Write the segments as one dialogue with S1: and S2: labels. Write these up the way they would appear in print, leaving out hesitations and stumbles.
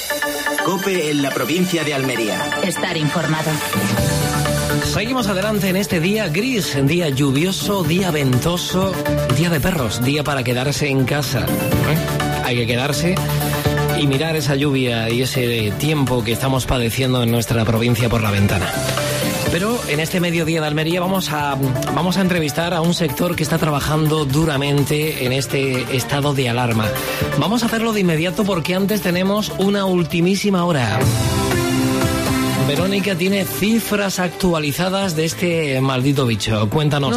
S1: COPE en la provincia de Almería.
S2: Estar informado.
S3: Seguimos adelante en este día gris, día lluvioso, día ventoso, día de perros, día para quedarse en casa. Hay que quedarse y mirar esa lluvia y ese tiempo que estamos padeciendo en nuestra provincia por la ventana. Pero en este mediodía de Almería vamos a entrevistar a un sector que está trabajando duramente en este estado de alarma. Vamos a hacerlo de inmediato porque antes tenemos una ultimísima hora. Verónica tiene cifras actualizadas de este maldito bicho. Cuéntanos.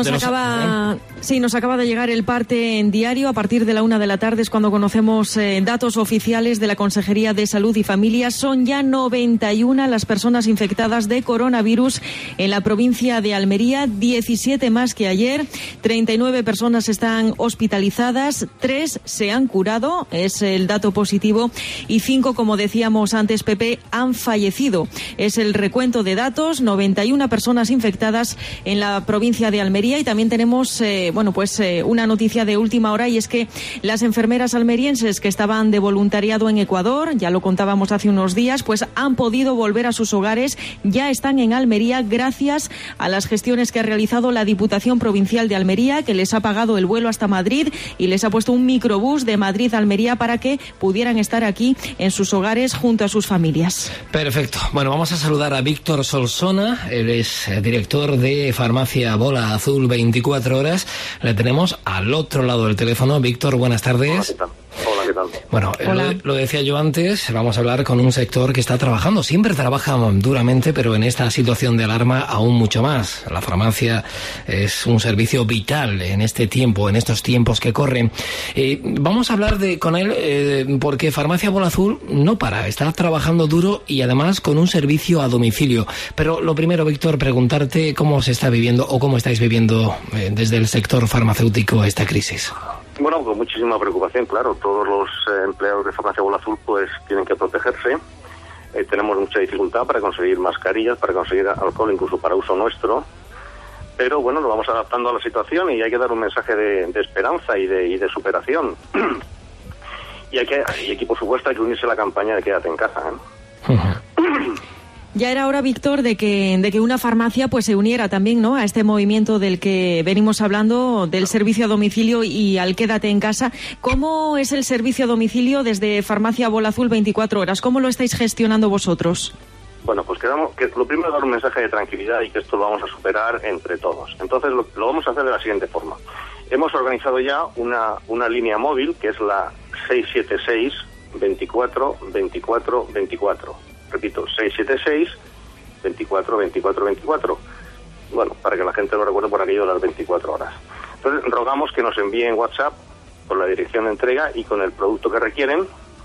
S4: Nos acaba de llegar el parte en diario. A partir de la 1 de la tarde es cuando conocemos datos oficiales de la Consejería de Salud y Familia. Son ya 91 las personas infectadas de coronavirus en la provincia de Almería, 17 más que ayer. 39 personas están hospitalizadas, 3 se han curado, es el dato positivo, y 5, como decíamos antes, Pepe, han fallecido. Es el recuento de datos, 91 personas infectadas en la provincia de Almería. Y también tenemos una noticia de última hora, y es que las enfermeras almerienses que estaban de voluntariado en Ecuador, ya lo contábamos hace unos días, pues han podido volver a sus hogares, ya están en Almería gracias a las gestiones que ha realizado la Diputación Provincial de Almería, que les ha pagado el vuelo hasta Madrid y les ha puesto un microbús de Madrid a Almería para que pudieran estar aquí en sus hogares junto a sus familias.
S3: Perfecto. Bueno, vamos a saludar a Víctor Solsona, él es director de Farmacia Bola Azul 24 horas. Le tenemos al otro lado del teléfono. Víctor, buenas tardes.
S5: Hola, ¿qué tal?
S3: Bueno, lo decía yo antes, vamos a hablar con un sector que está trabajando, siempre trabaja duramente, pero en esta situación de alarma aún mucho más. La farmacia es un servicio vital en este tiempo, en estos tiempos que corren. Vamos a hablar con él porque Farmacia Bola Azul no para, está trabajando duro y además con un servicio a domicilio. Pero lo primero, Víctor, preguntarte cómo se está viviendo o cómo estáis viviendo desde el sector farmacéutico esta crisis.
S5: Bueno, con muchísima preocupación, claro. Todos los empleados de Farmacia Bola Azul pues tienen que protegerse. Tenemos mucha dificultad para conseguir mascarillas, para conseguir alcohol, incluso para uso nuestro. Pero bueno, nos vamos adaptando a la situación y hay que dar un mensaje de esperanza y de superación. y hay que, por supuesto, hay que unirse a la campaña de quédate en casa, ¿eh?
S4: Ya era hora, Víctor, de que una farmacia pues se uniera también, ¿no?, a este movimiento del que venimos hablando, del servicio a domicilio y al quédate en casa. ¿Cómo es el servicio a domicilio desde Farmacia Bola Azul 24 horas? ¿Cómo lo estáis gestionando vosotros?
S5: Bueno, pues lo primero es dar un mensaje de tranquilidad y que esto lo vamos a superar entre todos. Entonces lo vamos a hacer de la siguiente forma. Hemos organizado ya una línea móvil que es la 676 24 24 24. Repito, 676 24 24 24. Bueno, para que la gente lo recuerde por aquello de las 24 horas. Entonces, rogamos que nos envíen WhatsApp con la dirección de entrega y con el producto que requieren.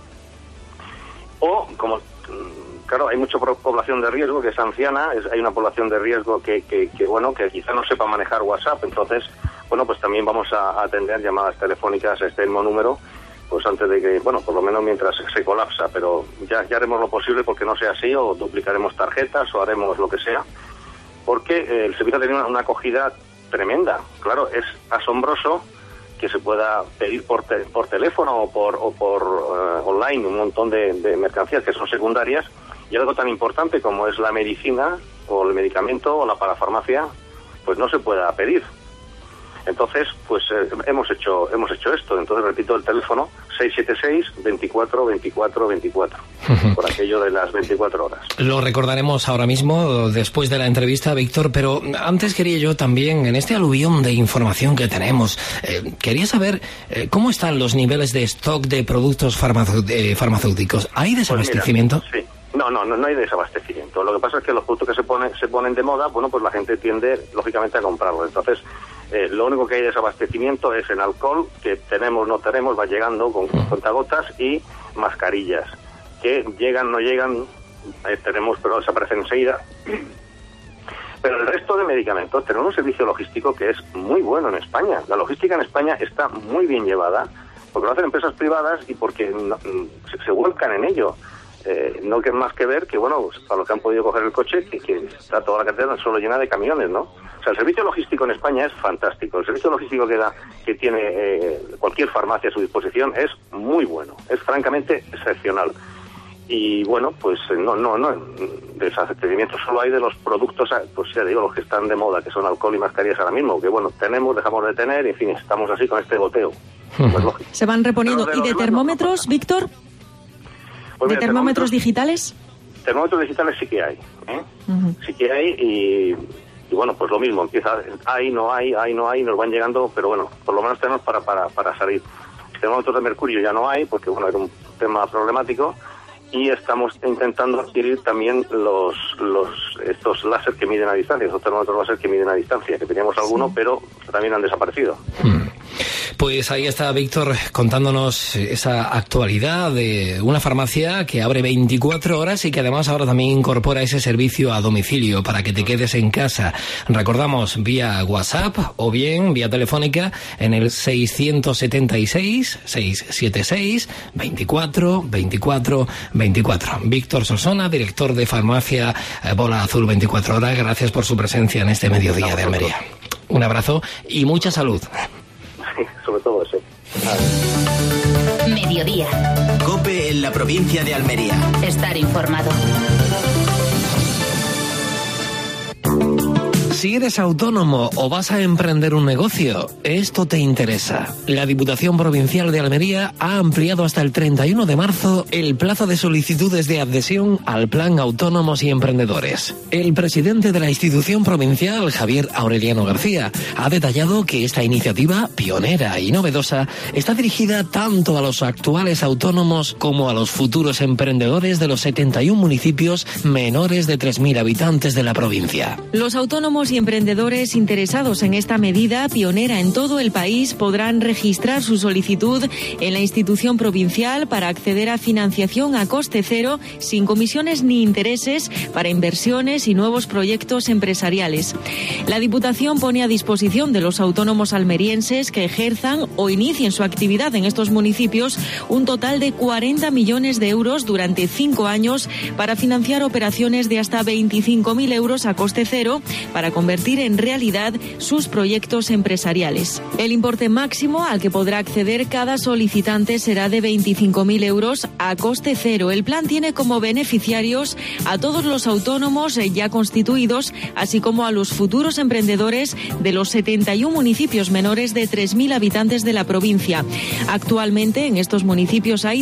S5: O, como, claro, hay mucha población de riesgo que es anciana, hay una población de riesgo que quizá no sepa manejar WhatsApp. Entonces, bueno, pues también vamos a atender llamadas telefónicas a este mismo número, pues antes de que, bueno, por lo menos mientras se colapsa, pero ya haremos lo posible porque no sea así, o duplicaremos tarjetas o haremos lo que sea, porque el servicio ha tenido una acogida tremenda. Claro, es asombroso que se pueda pedir por teléfono o por online un montón de mercancías que son secundarias, y algo tan importante como es la medicina o el medicamento o la parafarmacia, pues no se pueda pedir. Entonces, pues hemos hecho esto. Entonces, repito, el teléfono 676 24 24 24, por aquello de las 24 horas.
S3: Lo recordaremos ahora mismo, después de la entrevista, Víctor, pero antes quería yo también, en este aluvión de información que tenemos, quería saber cómo están los niveles de stock de productos farmacéuticos. ¿Hay desabastecimiento?
S5: Pues mira, sí. No hay desabastecimiento. Lo que pasa es que los productos que se ponen de moda, bueno, pues la gente tiende, lógicamente, a comprarlos. Entonces, lo único que hay desabastecimiento es en alcohol, que tenemos, no tenemos, va llegando con cuentagotas, y mascarillas, que llegan, no llegan, tenemos, pero desaparecen enseguida. Pero el resto de medicamentos, tenemos un servicio logístico que es muy bueno en España. La logística en España está muy bien llevada, porque lo hacen empresas privadas y porque se vuelcan en ello. No que más que ver que, bueno, pues para los que han podido coger el coche, que está toda la carretera solo llena de camiones, ¿no? O sea, el servicio logístico en España es fantástico. El servicio logístico que tiene cualquier farmacia a su disposición es muy bueno, es francamente excepcional. Y bueno, pues no, desabastecimiento solo hay de los productos, pues ya digo, los que están de moda, que son alcohol y mascarillas ahora mismo, que bueno, tenemos, dejamos de tener, en fin, estamos así con este goteo. Pues lógico.
S4: Se van reponiendo. ¿Y de termómetros, Víctor?
S5: Pues
S4: ¿De termómetros digitales?
S5: Termómetros digitales sí que hay, sí que hay, y bueno, pues lo mismo, empieza, no hay, nos van llegando, pero bueno, por lo menos tenemos para salir. Termómetros de mercurio ya no hay, porque bueno, era un tema problemático, y estamos intentando adquirir también estos láser que miden a distancia, estos termómetros láser que miden a distancia, que teníamos algunos, pero también han desaparecido.
S3: Pues ahí está Víctor contándonos esa actualidad de una farmacia que abre 24 horas y que además ahora también incorpora ese servicio a domicilio para que te quedes en casa. Recordamos, vía WhatsApp o bien vía telefónica en el 676-676-24-24-24. Víctor Solsona, director de farmacia Bola Azul 24 horas, gracias por su presencia en este mediodía de Almería. Un abrazo y mucha salud.
S5: Sobre todo eso.
S1: Mediodía.
S2: COPE en la provincia de Almería.
S1: Estar informado.
S3: Si eres autónomo o vas a emprender un negocio, esto te interesa. La Diputación Provincial de Almería ha ampliado hasta el 31 de marzo el plazo de solicitudes de adhesión al Plan Autónomos y Emprendedores. El presidente de la institución provincial, Javier Aureliano García, ha detallado que esta iniciativa, pionera y novedosa, está dirigida tanto a los actuales autónomos como a los futuros emprendedores de los 71 municipios menores de 3.000 habitantes de la provincia.
S4: Los autónomos y emprendedores interesados en esta medida pionera en todo el país podrán registrar su solicitud en la institución provincial para acceder a financiación a coste cero, sin comisiones ni intereses para inversiones y nuevos proyectos empresariales. La Diputación pone a disposición de los autónomos almerienses que ejerzan o inicien su actividad en estos municipios un total de 40 millones de euros durante 5 años para financiar operaciones de hasta 25.000 euros a coste cero para convertir en realidad sus proyectos empresariales. El importe máximo al que podrá acceder cada solicitante será de 25.000 euros a coste cero. El plan tiene como beneficiarios a todos los autónomos ya constituidos, así como a los futuros emprendedores de los 71 municipios menores de 3.000 habitantes de la provincia. Actualmente en estos municipios hay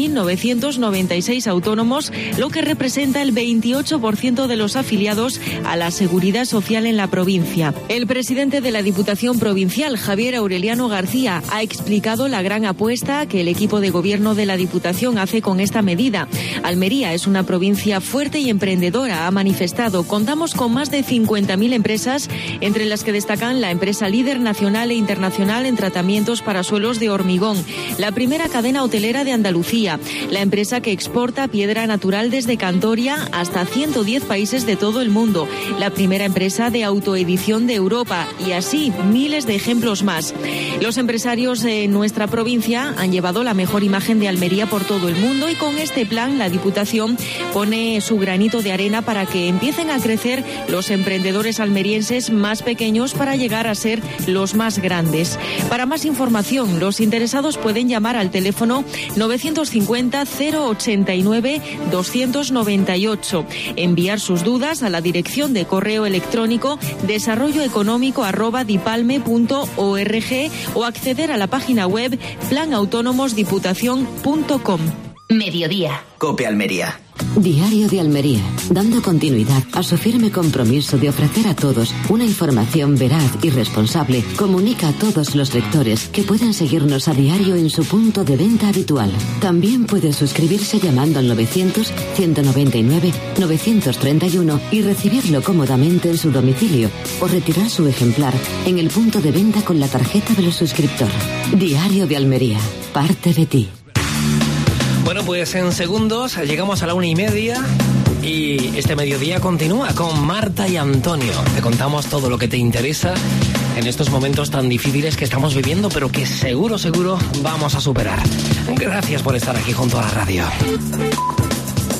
S4: 3.996 autónomos, lo que representa el 28% de los afiliados a la Seguridad Social en la provincia. El presidente de la Diputación Provincial, Javier Aureliano García, ha explicado la gran apuesta que el equipo de gobierno de la Diputación hace con esta medida. Almería es una provincia fuerte y emprendedora, ha manifestado. Contamos con más de 50.000 empresas, entre las que destacan la empresa líder nacional e internacional en tratamientos para suelos de hormigón, la primera cadena hotelera de Andalucía, la empresa que exporta piedra natural desde Cantoria hasta 110 países de todo el mundo, la primera empresa de autoedición de Europa y así miles de ejemplos más. Los empresarios de nuestra provincia han llevado la mejor imagen de Almería por todo el mundo y con este plan la Diputación pone su granito de arena para que empiecen a crecer los emprendedores almerienses más pequeños para llegar a ser los más grandes. Para más información, los interesados pueden llamar al teléfono 950 089 298, enviar sus dudas a la dirección de correo electrónico desarrolloeconómico@dipalme.org o acceder a la página web planautonomosdiputación.com.
S1: Mediodía.
S2: COPE Almería.
S6: Diario de Almería, dando continuidad a su firme compromiso de ofrecer a todos una información veraz y responsable, comunica a todos los lectores que puedan seguirnos a diario en su punto de venta habitual. También puede suscribirse llamando al 900-199-931 y recibirlo cómodamente en su domicilio o retirar su ejemplar en el punto de venta con la tarjeta del suscriptor. Diario de Almería, parte de ti.
S3: Bueno, pues en segundos llegamos a la 1:30 y este mediodía continúa con Marta y Antonio. Te contamos todo lo que te interesa en estos momentos tan difíciles que estamos viviendo, pero que seguro vamos a superar. Gracias por estar aquí junto a la radio.